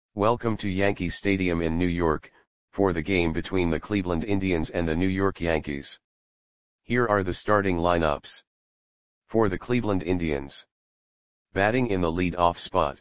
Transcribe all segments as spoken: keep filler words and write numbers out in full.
Welcome to Yankee Stadium in New York, for the game between the Cleveland Indians and the New York Yankees. Here are the starting lineups. For the Cleveland Indians. Batting in the lead-off spot.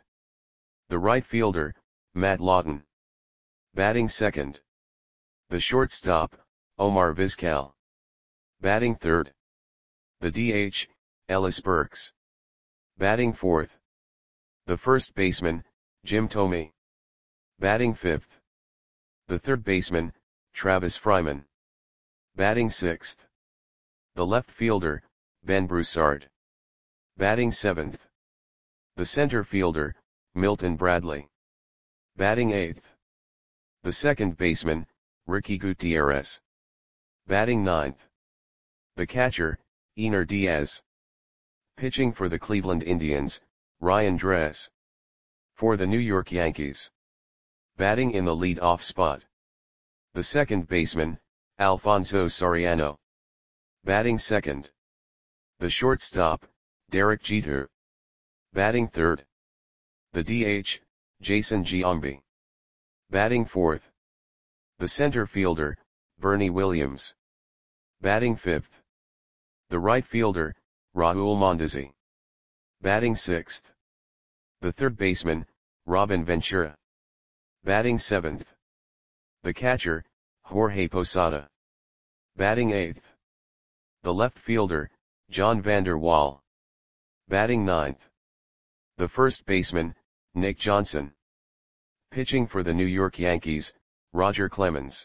The right fielder, Matt Lawton. Batting second. The shortstop, Omar Vizquel. Batting third. The D H, Ellis Burks. Batting fourth. The first baseman, Jim Thome. Batting fifth. The third baseman, Travis Fryman. Batting sixth. The left fielder, Ben Broussard. Batting seventh. The center fielder, Milton Bradley. Batting eighth. The second baseman, Ricky Gutierrez. Batting ninth. The catcher, Einar Diaz. Pitching for the Cleveland Indians, Ryan Dress. For the New York Yankees. Batting in the lead-off spot. The second baseman, Alfonso Soriano. Batting second. The shortstop, Derek Jeter. Batting third. The D H, Jason Giambi. Batting fourth. The center fielder, Bernie Williams. Batting fifth. The right fielder, Raul Mondesi. Batting sixth. The third baseman, Robin Ventura. Batting seventh. The catcher, Jorge Posada. Batting eighth. The left fielder, John Vander Wal. Batting ninth. The first baseman, Nick Johnson. Pitching for the New York Yankees, Roger Clemens.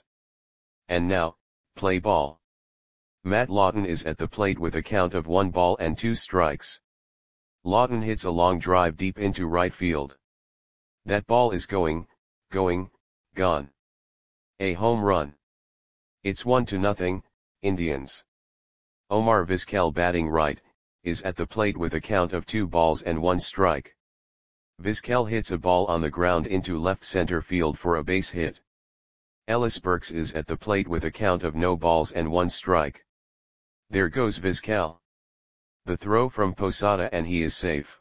And now, play ball. Matt Lawton is at the plate with a count of one ball and two strikes. Lawton hits a long drive deep into right field. That ball is going, going, gone. A home run. It's one to nothing, Indians. Omar Vizquel, batting right, is at the plate with a count of two balls and one strike. Vizquel hits a ball on the ground into left center field for a base hit. Ellis Burks is at the plate with a count of no balls and one strike. There goes Vizquel. The throw from Posada and he is safe.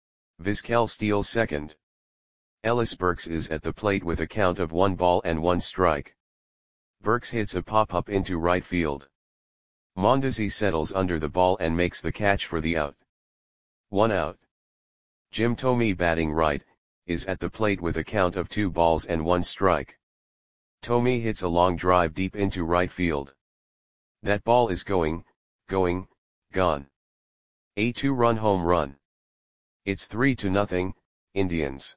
Vizquel steals second. Ellis Burks is at the plate with a count of one ball and one strike. Burks hits a pop-up into right field. Mondesi settles under the ball and makes the catch for the out. One out. Jim Thome, batting right, is at the plate with a count of two balls and one strike. Thome hits a long drive deep into right field. That ball is going, going, gone. A two-run home run. It's three to nothing, Indians.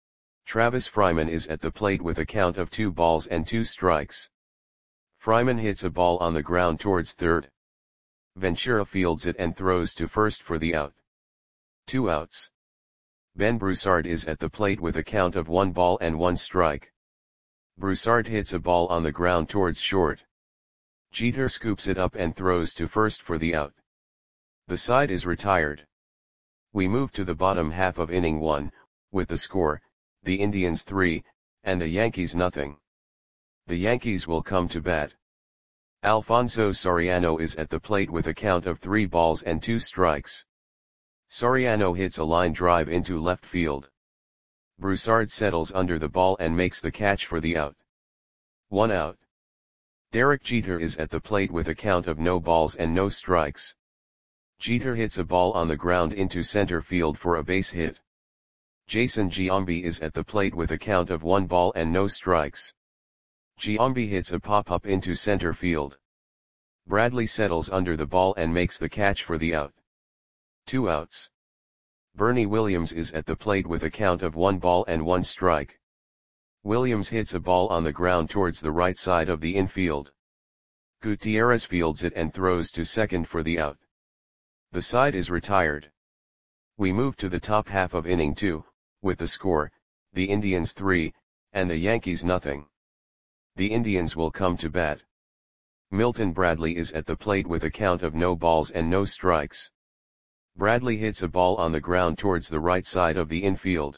Travis Fryman is at the plate with a count of two balls and two strikes. Fryman hits a ball on the ground towards third. Ventura fields it and throws to first for the out. Two outs. Ben Broussard is at the plate with a count of one ball and one strike. Broussard hits a ball on the ground towards short. Jeter scoops it up and throws to first for the out. The side is retired. We move to the bottom half of inning one, with the score, the Indians three, and the Yankees nothing. The Yankees will come to bat. Alfonso Soriano is at the plate with a count of three balls and two strikes. Soriano hits a line drive into left field. Broussard settles under the ball and makes the catch for the out. One out. Derek Jeter is at the plate with a count of no balls and no strikes. Jeter hits a ball on the ground into center field for a base hit. Jason Giambi is at the plate with a count of one ball and no strikes. Giambi hits a pop-up into center field. Bradley settles under the ball and makes the catch for the out. Two outs. Bernie Williams is at the plate with a count of one ball and one strike. Williams hits a ball on the ground towards the right side of the infield. Gutierrez fields it and throws to second for the out. The side is retired. We move to the top half of inning two, with the score, the Indians three, and the Yankees nothing. The Indians will come to bat. Milton Bradley is at the plate with a count of no balls and no strikes. Bradley hits a ball on the ground towards the right side of the infield.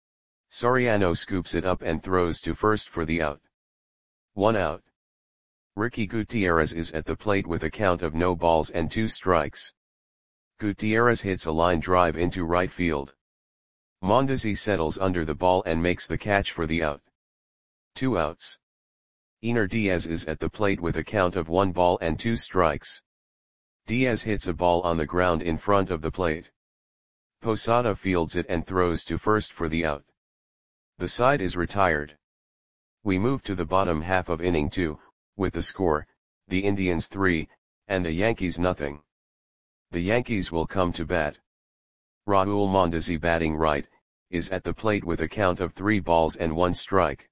Soriano scoops it up and throws to first for the out. One out. Ricky Gutierrez is at the plate with a count of no balls and two strikes. Gutierrez hits a line drive into right field. Mondesi settles under the ball and makes the catch for the out. Two outs. Ener Diaz is at the plate with a count of one ball and two strikes. Diaz hits a ball on the ground in front of the plate. Posada fields it and throws to first for the out. The side is retired. We move to the bottom half of inning two, with the score, the Indians three, and the Yankees nothing. The Yankees will come to bat. Raul Mondesi, batting right, is at the plate with a count of three balls and one strike.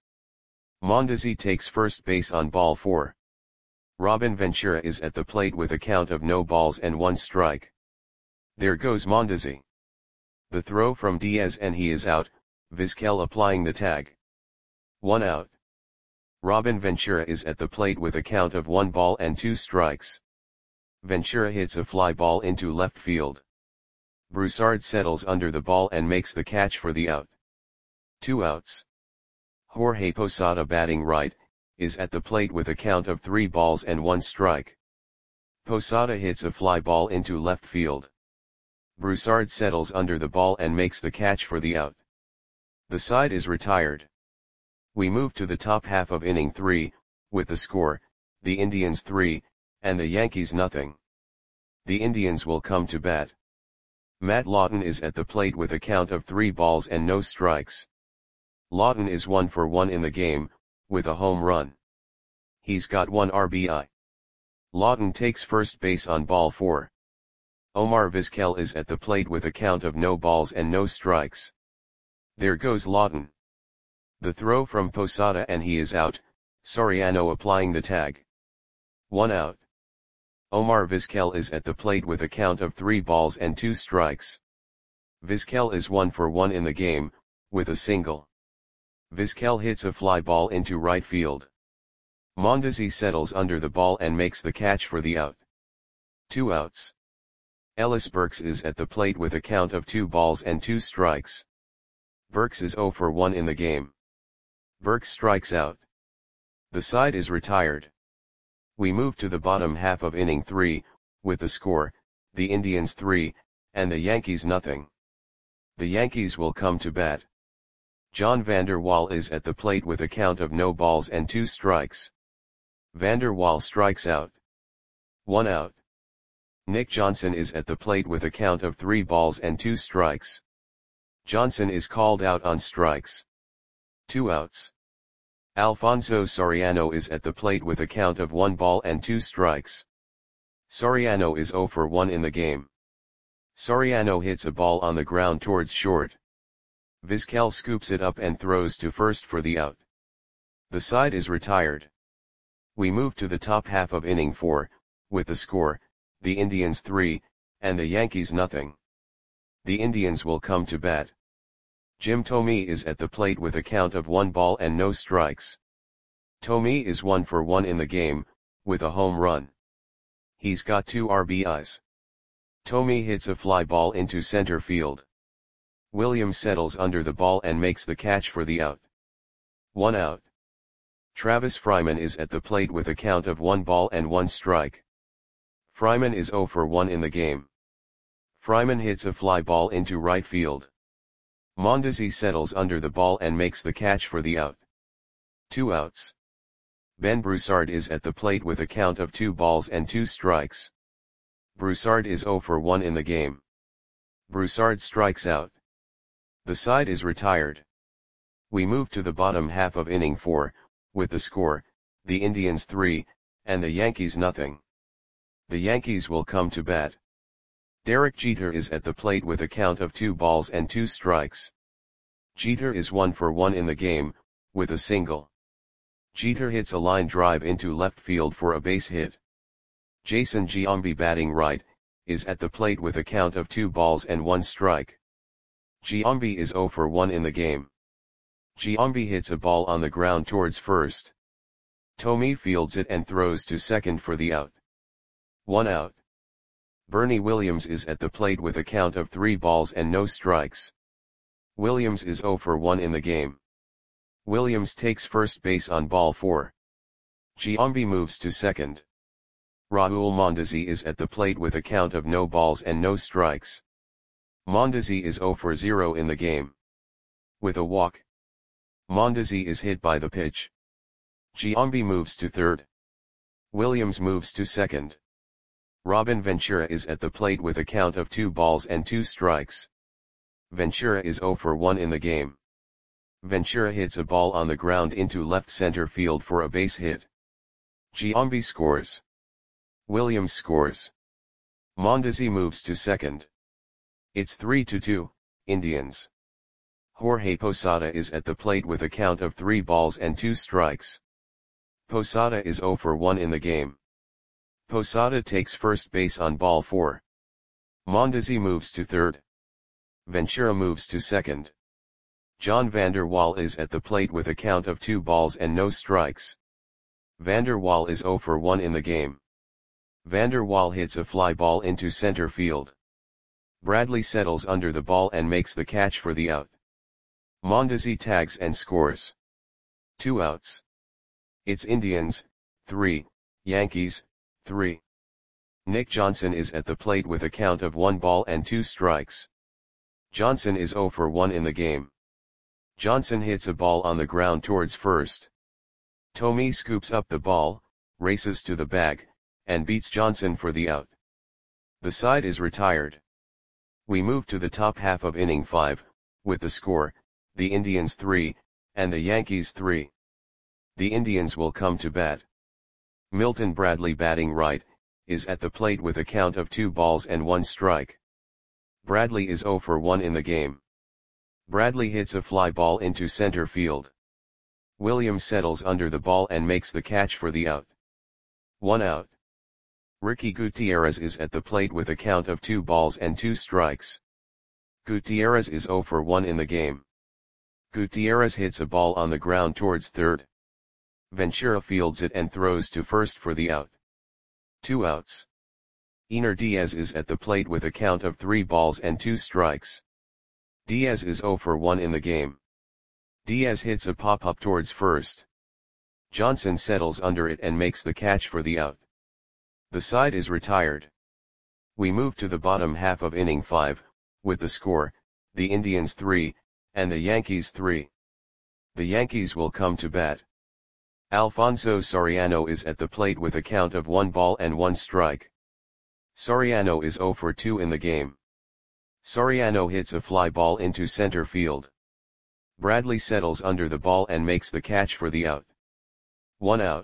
Mondesi takes first base on ball four. Robin Ventura is at the plate with a count of no balls and one strike. There goes Mondesi. The throw from Diaz and he is out, Vizquel applying the tag. One out. Robin Ventura is at the plate with a count of one ball and two strikes. Ventura hits a fly ball into left field. Broussard settles under the ball and makes the catch for the out. Two outs. Jorge Posada, batting right, is at the plate with a count of three balls and one strike. Posada hits a fly ball into left field. Broussard settles under the ball and makes the catch for the out. The side is retired. We move to the top half of inning three, with the score, the Indians three, and the Yankees nothing. The Indians will come to bat. Matt Lawton is at the plate with a count of three balls and no strikes. Lawton is one for one in the game, with a home run. He's got one R B I. Lawton takes first base on ball four. Omar Vizquel is at the plate with a count of no balls and no strikes. There goes Lawton. The throw from Posada and he is out, Soriano applying the tag. One out. Omar Vizquel is at the plate with a count of three balls and two strikes. Vizquel is one for one in the game, with a single. Vizquel hits a fly ball into right field. Mondesi settles under the ball and makes the catch for the out. Two outs. Ellis Burks is at the plate with a count of two balls and two strikes. Burks is zero for one in the game. Burks strikes out. The side is retired. We move to the bottom half of inning three, with the score, the Indians three, and the Yankees nothing. The Yankees will come to bat. John Vander Wal is at the plate with a count of no balls and two strikes. Vander Wal strikes out. One out. Nick Johnson is at the plate with a count of three balls and two strikes. Johnson is called out on strikes. Two outs. Alfonso Soriano is at the plate with a count of one ball and two strikes. Soriano is zero for one in the game. Soriano hits a ball on the ground towards short. Vizquel scoops it up and throws to first for the out. The side is retired. We move to the top half of inning four, with the score, the Indians three, and the Yankees nothing. The Indians will come to bat. Jim Thome is at the plate with a count of one ball and no strikes. Thome is one for one in the game, with a home run. He's got two R B Is. Thome hits a fly ball into center field. Williams settles under the ball and makes the catch for the out. One out. Travis Fryman is at the plate with a count of one ball and one strike. Fryman is zero for one in the game. Fryman hits a fly ball into right field. Mondesi settles under the ball and makes the catch for the out. Two outs. Ben Broussard is at the plate with a count of two balls and two strikes. Broussard is zero for one in the game. Broussard strikes out. The side is retired. We move to the bottom half of inning four, with the score, the Indians three, and the Yankees nothing. The Yankees will come to bat. Derek Jeter is at the plate with a count of two balls and two strikes. Jeter is one for one in the game, with a single. Jeter hits a line drive into left field for a base hit. Jason Giambi, batting right, is at the plate with a count of two balls and one strike. Giambi is zero for one in the game. Giambi hits a ball on the ground towards first. Thome fields it and throws to second for the out. One out. Bernie Williams is at the plate with a count of three balls and no strikes. Williams is zero for one in the game. Williams takes first base on ball four. Giambi moves to second. Raul Mondesi is at the plate with a count of no balls and no strikes. Mondesi is zero for zero in the game. With a walk. Mondesi is hit by the pitch. Giambi moves to third. Williams moves to second. Robin Ventura is at the plate with a count of two balls and two strikes. Ventura is zero for one in the game. Ventura hits a ball on the ground into left center field for a base hit. Giambi scores. Williams scores. Mondesi moves to second. It's three to two, Indians. Jorge Posada is at the plate with a count of three balls and two strikes. Posada is zero for one in the game. Posada takes first base on ball four. Mondesi moves to third. Ventura moves to second. John Vander Wal is at the plate with a count of two balls and no strikes. Vander Wal is zero for one in the game. Vander Wal hits a fly ball into center field. Bradley settles under the ball and makes the catch for the out. Mondesi tags and scores. Two outs. It's Indians, three, Yankees, three. Nick Johnson is at the plate with a count of one ball and two strikes. Johnson is zero for one in the game. Johnson hits a ball on the ground towards first. Tommy scoops up the ball, races to the bag, and beats Johnson for the out. The side is retired. We move to the top half of inning five, with the score, the Indians three, and the Yankees three. The Indians will come to bat. Milton Bradley, batting right, is at the plate with a count of two balls and one strike. Bradley is zero for one in the game. Bradley hits a fly ball into center field. Williams settles under the ball and makes the catch for the out. One out. Ricky Gutierrez is at the plate with a count of two balls and two strikes. Gutierrez is zero for one in the game. Gutierrez hits a ball on the ground towards third. Ventura fields it and throws to first for the out. Two outs. Ener Diaz is at the plate with a count of three balls and two strikes. Diaz is zero for one in the game. Diaz hits a pop-up towards first. Johnson settles under it and makes the catch for the out. The side is retired. We move to the bottom half of inning five, with the score, the Indians three, and the Yankees three. The Yankees will come to bat. Alfonso Soriano is at the plate with a count of one ball and one strike. Soriano is zero for two in the game. Soriano hits a fly ball into center field. Bradley settles under the ball and makes the catch for the out. One out.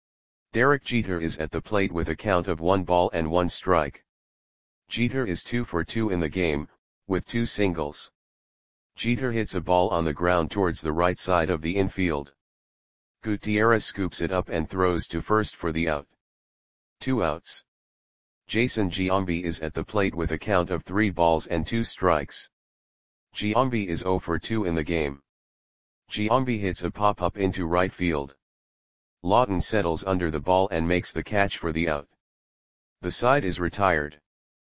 Derek Jeter is at the plate with a count of one ball and one strike. Jeter is two for two in the game, with two singles. Jeter hits a ball on the ground towards the right side of the infield. Gutierrez scoops it up and throws to first for the out. Two outs. Jason Giambi is at the plate with a count of three balls and two strikes. Giambi is zero for two in the game. Giambi hits a pop-up into right field. Lawton settles under the ball and makes the catch for the out. The side is retired.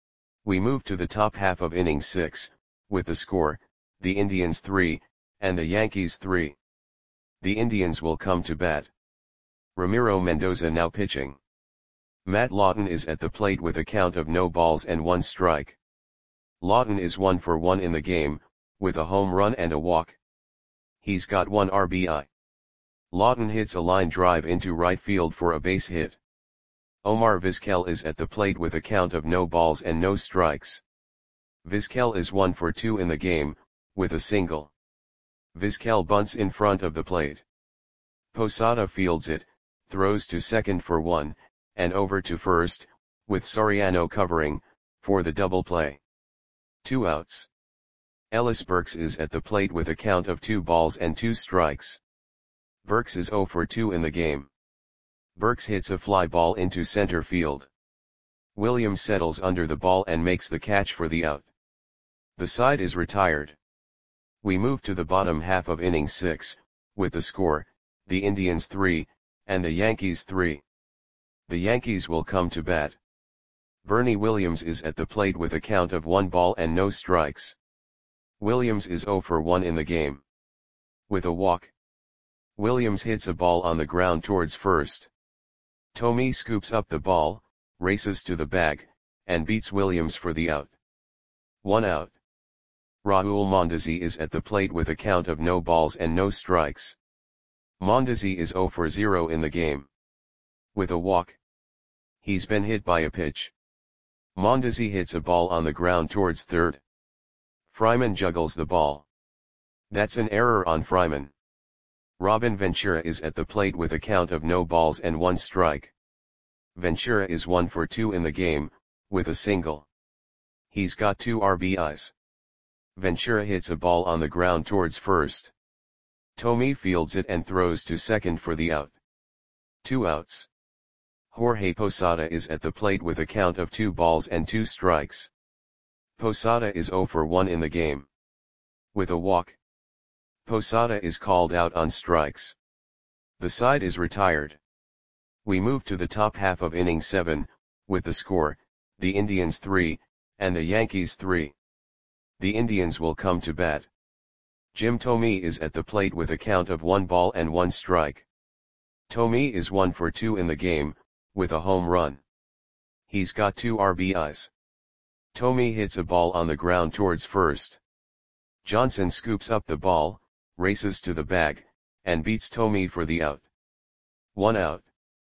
We move to the top half of inning six, with the score, the Indians three, and the Yankees three. The Indians will come to bat. Ramiro Mendoza now pitching. Matt Lawton is at the plate with a count of no balls and one strike. Lawton is one for one in the game, with a home run and a walk. He's got one R B I. Lawton hits a line drive into right field for a base hit. Omar Vizquel is at the plate with a count of no balls and no strikes. Vizquel is one for two in the game, with a single. Vizquel bunts in front of the plate. Posada fields it, throws to second for one, and over to first, with Soriano covering, for the double play. Two outs. Ellis Burks is at the plate with a count of two balls and two strikes. Burks is zero for two in the game. Burks hits a fly ball into center field. Williams settles under the ball and makes the catch for the out. The side is retired. We move to the bottom half of inning six, with the score, the Indians three, and the Yankees three. The Yankees will come to bat. Bernie Williams is at the plate with a count of one ball and no strikes. Williams is zero for one in the game. With a walk. Williams hits a ball on the ground towards first. Tommy scoops up the ball, races to the bag, and beats Williams for the out. One out. Raul Mondesi is at the plate with a count of no balls and no strikes. Mondesi is zero for zero in the game. With a walk. He's been hit by a pitch. Mondesi hits a ball on the ground towards third. Fryman juggles the ball. That's an error on Fryman. Robin Ventura is at the plate with a count of no balls and one strike. Ventura is one for two in the game, with a single. He's got two R B Is. Ventura hits a ball on the ground towards first. Thome fields it and throws to second for the out. Two outs. Jorge Posada is at the plate with a count of two balls and two strikes. Posada is zero for one in the game. With a walk. Posada is called out on strikes. The side is retired. We move to the top half of inning seven, with the score, the Indians three, and the Yankees three. The Indians will come to bat. Jim Thome is at the plate with a count of one ball and one strike. Thome is one for two in the game, with a home run. He's got two R B Is. Thome hits a ball on the ground towards first. Johnson scoops up the ball, races to the bag, and beats Thome for the out. One out.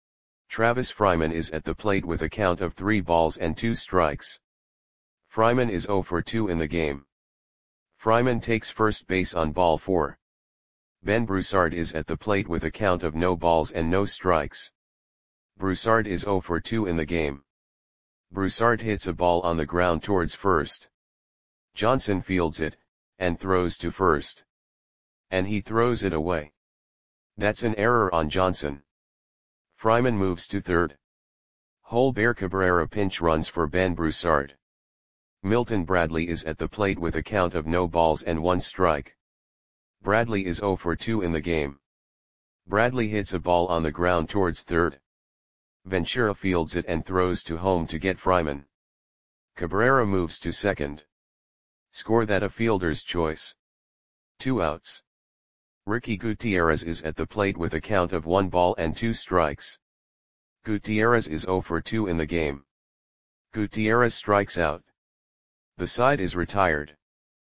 Travis Fryman is at the plate with a count of three balls and two strikes. Fryman is zero for two in the game. Fryman takes first base on ball four. Ben Broussard is at the plate with a count of no balls and no strikes. Broussard is zero for two in the game. Broussard hits a ball on the ground towards first. Johnson fields it, and throws to first. And he throws it away. That's an error on Johnson. Fryman moves to third. Holber Cabrera pinch runs for Ben Broussard. Milton Bradley is at the plate with a count of no balls and one strike. Bradley is zero for two in the game. Bradley hits a ball on the ground towards third. Ventura fields it and throws to home to get Fryman. Cabrera moves to second. Score that a fielder's choice. Two outs. Ricky Gutierrez is at the plate with a count of one ball and two strikes. Gutierrez is zero for two in the game. Gutierrez strikes out. The side is retired.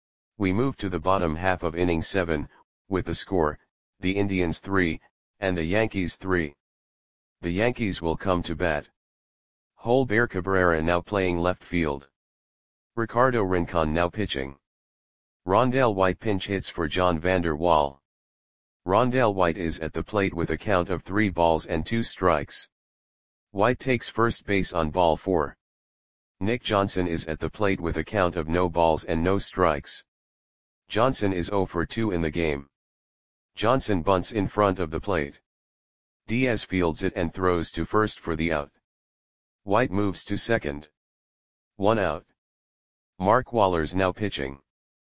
We move to the bottom half of inning seven, with the score, the Indians three, and the Yankees three. The Yankees will come to bat. Holber Cabrera now playing left field. Ricardo Rincon now pitching. Rondell White pinch hits for John Vander Wal. Rondell White is at the plate with a count of three balls and two strikes. White takes first base on ball four. Nick Johnson is at the plate with a count of no balls and no strikes. Johnson is zero for two in the game. Johnson bunts in front of the plate. Diaz fields it and throws to first for the out. White moves to second. One out. Mark Waller's now pitching.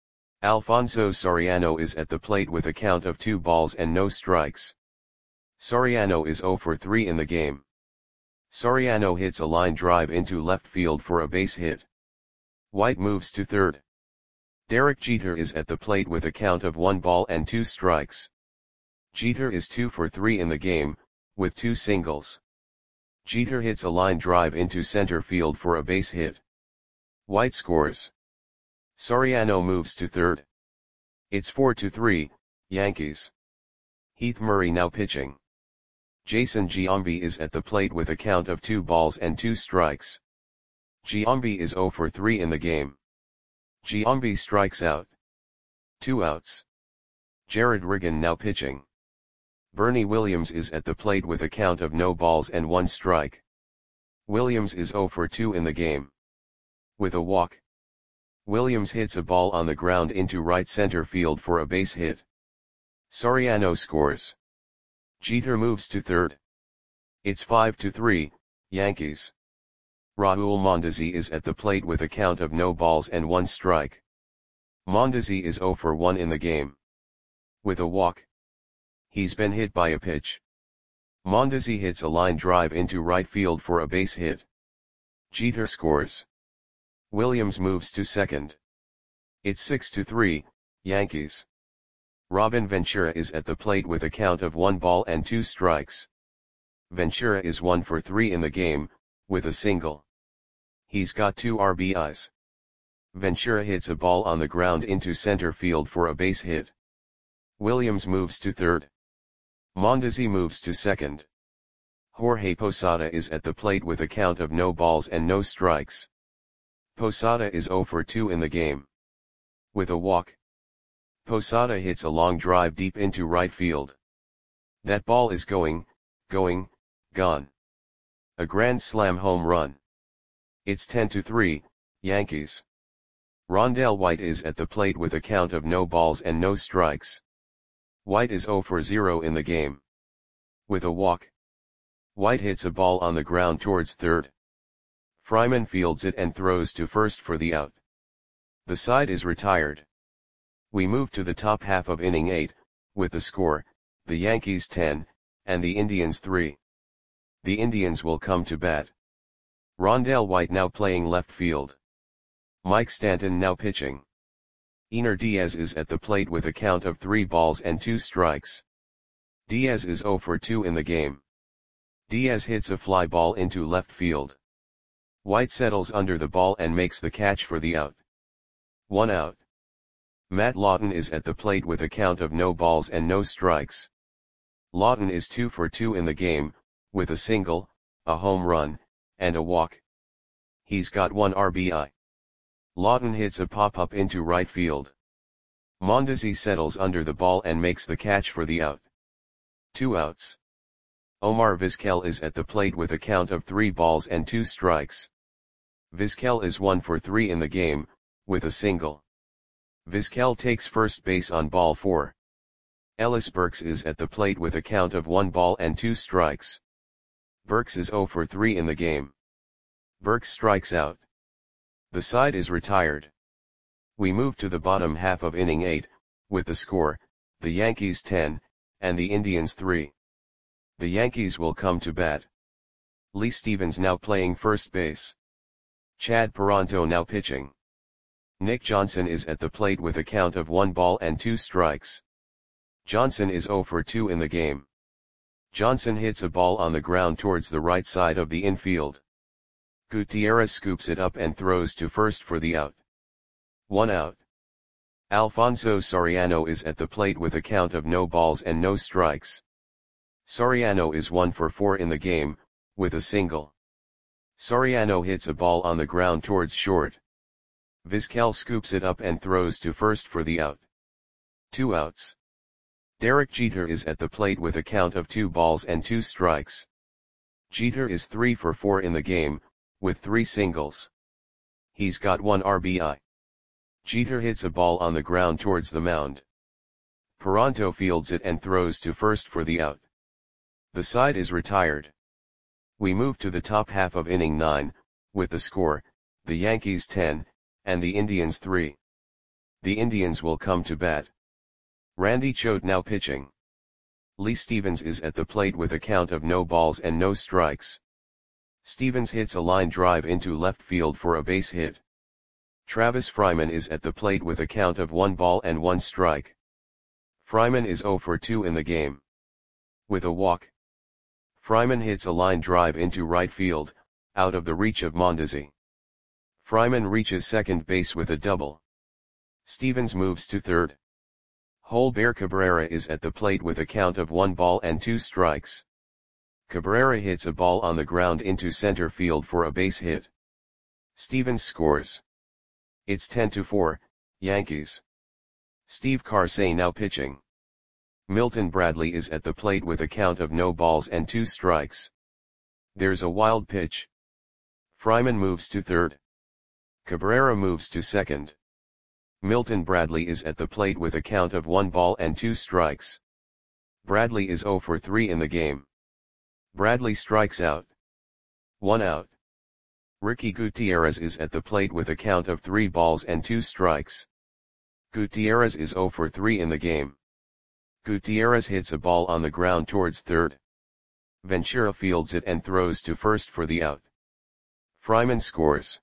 Alfonso Soriano is at the plate with a count of two balls and no strikes. Soriano is zero for three in the game. Soriano hits a line drive into left field for a base hit. White moves to third. Derek Jeter is at the plate with a count of one ball and two strikes. Jeter is two for three in the game, with two singles. Jeter hits a line drive into center field for a base hit. White scores. Soriano moves to third. It's four to three, Yankees. Heath Murray now pitching. Jason Giambi is at the plate with a count of two balls and two strikes. Giambi is zero for three in the game. Giambi strikes out. Two outs. Jared Riggin now pitching. Bernie Williams is at the plate with a count of no balls and one strike. Williams is zero for two in the game. With a walk. Williams hits a ball on the ground into right center field for a base hit. Soriano scores. Jeter moves to third. It's five to three, Yankees. Raul Mondesi is at the plate with a count of no balls and one strike. Mondesi is zero for one in the game. With a walk. He's been hit by a pitch. Mondesi hits a line drive into right field for a base hit. Jeter scores. Williams moves to second. It's six to three, Yankees. Robin Ventura is at the plate with a count of one ball and two strikes. Ventura is one for three in the game, with a single. He's got two R B Is. Ventura hits a ball on the ground into center field for a base hit. Williams moves to third. Mondesi moves to second. Jorge Posada is at the plate with a count of no balls and no strikes. Posada is zero for two in the game. With a walk, Posada hits a long drive deep into right field. That ball is going, going, gone. A grand slam home run. It's ten to three, Yankees. Rondell White is at the plate with a count of no balls and no strikes. White is zero for zero in the game. With a walk, White hits a ball on the ground towards third. Fryman fields it and throws to first for the out. The side is retired. We move to the top half of inning eight, with the score, the Yankees ten, and the Indians three. The Indians will come to bat. Rondell White now playing left field. Mike Stanton now pitching. Ener Diaz is at the plate with a count of three balls and two strikes. Diaz is zero for two in the game. Diaz hits a fly ball into left field. White settles under the ball and makes the catch for the out. One out. Matt Lawton is at the plate with a count of no balls and no strikes. Lawton is two for two in the game, with a single, a home run, and a walk. He's got one R B I. Lawton hits a pop-up into right field. Mondesi settles under the ball and makes the catch for the out. Two outs. Omar Vizquel is at the plate with a count of three balls and two strikes. Vizquel is one for three in the game, with a single. Vizquel takes first base on ball four. Ellis Burks is at the plate with a count of one ball and two strikes. Burks is zero for three in the game. Burks strikes out. The side is retired. We move to the bottom half of inning eight, with the score, the Yankees ten, and the Indians three. The Yankees will come to bat. Lee Stevens now playing first base. Chad Paronto now pitching. Nick Johnson is at the plate with a count of one ball and two strikes. Johnson is zero for two in the game. Johnson hits a ball on the ground towards the right side of the infield. Gutierrez scoops it up and throws to first for the out. One out. Alfonso Soriano is at the plate with a count of no balls and no strikes. Soriano is one for four in the game, with a single. Soriano hits a ball on the ground towards short. Vizquel scoops it up and throws to first for the out. Two outs. Derek Jeter is at the plate with a count of two balls and two strikes. Jeter is three for four in the game, with three singles. He's got one R B I. Jeter hits a ball on the ground towards the mound. Paronto fields it and throws to first for the out. The side is retired. We move to the top half of inning nine, with the score, the Yankees ten, and the Indians three. The Indians will come to bat. Randy Choate now pitching. Lee Stevens is at the plate with a count of no balls and no strikes. Stevens hits a line drive into left field for a base hit. Travis Fryman is at the plate with a count of one ball and one strike. Fryman is zero for two in the game. With a walk, Fryman hits a line drive into right field, out of the reach of Mondesi. Fryman reaches second base with a double. Stevens moves to third. Holber Cabrera is at the plate with a count of one ball and two strikes. Cabrera hits a ball on the ground into center field for a base hit. Stevens scores. It's ten to four, Yankees. Steve Karsay now pitching. Milton Bradley is at the plate with a count of no balls and two strikes. There's a wild pitch. Fryman moves to third. Cabrera moves to second. Milton Bradley is at the plate with a count of one ball and two strikes. Bradley is zero for three in the game. Bradley strikes out. One out. Ricky Gutierrez is at the plate with a count of three balls and two strikes. Gutierrez is zero for three in the game. Gutierrez hits a ball on the ground towards third. Ventura fields it and throws to first for the out. Fryman scores.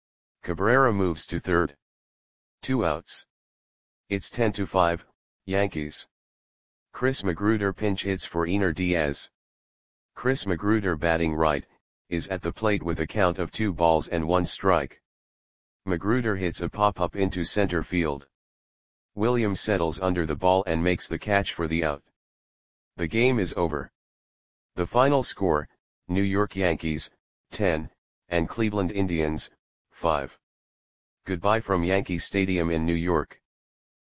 Cabrera moves to third. Two outs. It's ten to five, Yankees. Chris Magruder pinch hits for Ener Diaz. Chris Magruder batting right, is at the plate with a count of two balls and one strike. Magruder hits a pop-up into center field. Williams settles under the ball and makes the catch for the out. The game is over. The final score, New York Yankees, ten, and Cleveland Indians, five. Goodbye from Yankee Stadium in New York.